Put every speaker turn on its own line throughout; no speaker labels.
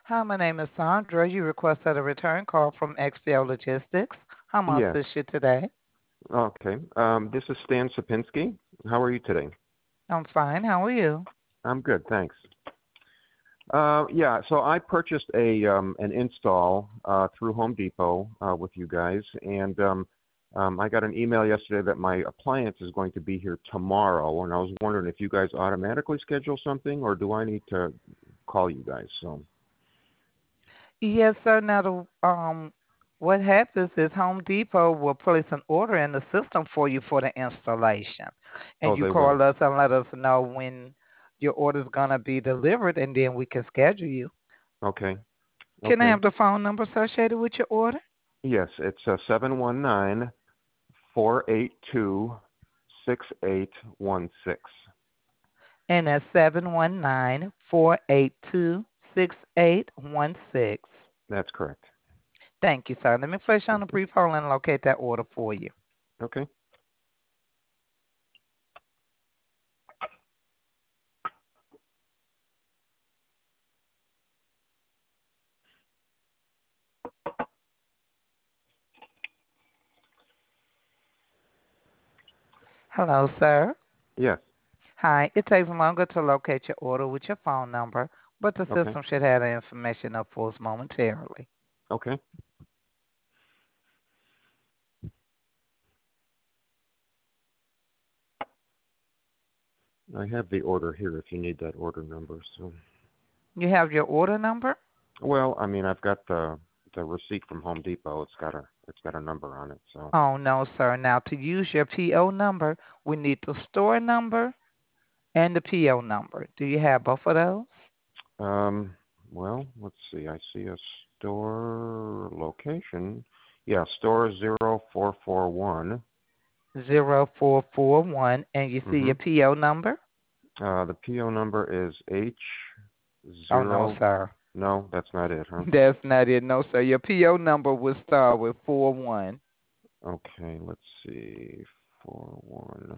Hi, my name is Sandra. You requested a return call from XPO Logistics. How may I
Yes.
assist you today?
Okay. This is Stan Sapinski. How are you today?
I'm fine. How are you?
I'm good, thanks. Yeah, so I purchased an install through Home Depot with you guys, and I got an email yesterday that my appliance is going to be here tomorrow, and I was wondering if you guys automatically schedule something, or do I need to call you guys? So,
Yes, sir. Now, what happens is Home Depot will place an order in the system for you for the installation, and
oh,
you
they will.
call us and let us know when your order is gonna be delivered, and then we can schedule you.
Okay.
Can I
Okay.
have the phone number associated with your order?
Yes, it's 719-482-6816.
And that's 719-482-6816.
That's correct.
Thank you, sir. Let me place you on a
Mhm.
brief hold and locate that order for you.
Okay.
Hello, sir.
Yes.
Hi. It takes longer to locate your order with your phone number, but the
Okay.
system should have the information up for us momentarily.
Okay. I have the order here if you need that order number. So,
You have your order number?
well, I mean, I've got the receipt from Home Depot. It's got a number on it. So,
Oh, no, sir. Now, to use your PO number, we need the store number and the PO number. Do you have both of those?
um, well, let's see. I see a store location. Yeah, store 0441.
0441, and you see
Mm-hmm.
your PO number?
The PO number is H
Oh, no,
zero.
sir.
No, that's not it, huh?
That's not it. No, sir. Your PO number will start with 41.
Okay, let's see. 41.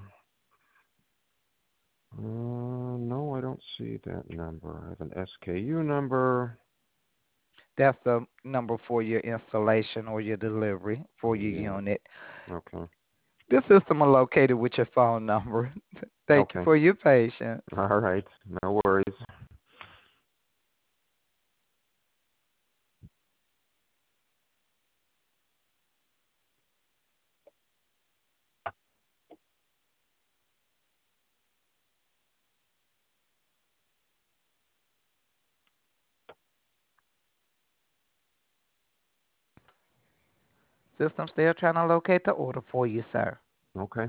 No, I don't see that number. I have an SKU number.
That's the number for your installation or your delivery for your
Yeah.
unit.
Okay.
This system is located with your phone number. Thank you
Okay.
for your patience.
All right. No worries.
System still trying to locate the order for you, sir.
Okay.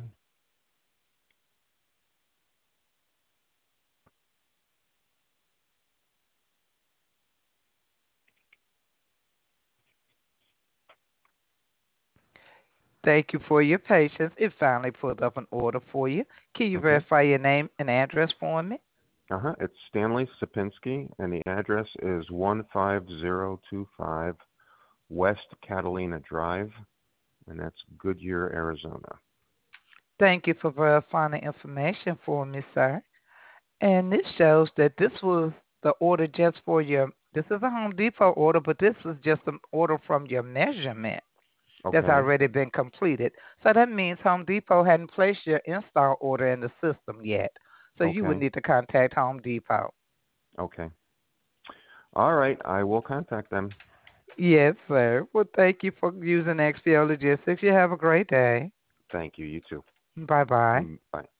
Thank you for your patience. It finally pulled up an order for you. Can you
Okay.
verify your name and address for me?
Uh-huh. It's Stanley Sapinski, and the address is 15025 West Catalina Drive, and that's Goodyear, Arizona.
Thank you for verifying the information for me, sir. And this shows that this was the order just for your, this is a Home Depot order, but this is just an order from your measurement that's
Okay.
already been completed. So that means Home Depot hadn't placed your install order in the system yet. So you would
Okay.
need to contact Home Depot.
Okay. All right. I will contact them.
Yes, sir. Well, thank you for using XPO Logistics. You have a great day.
Thank you. You too.
Bye bye.
Bye.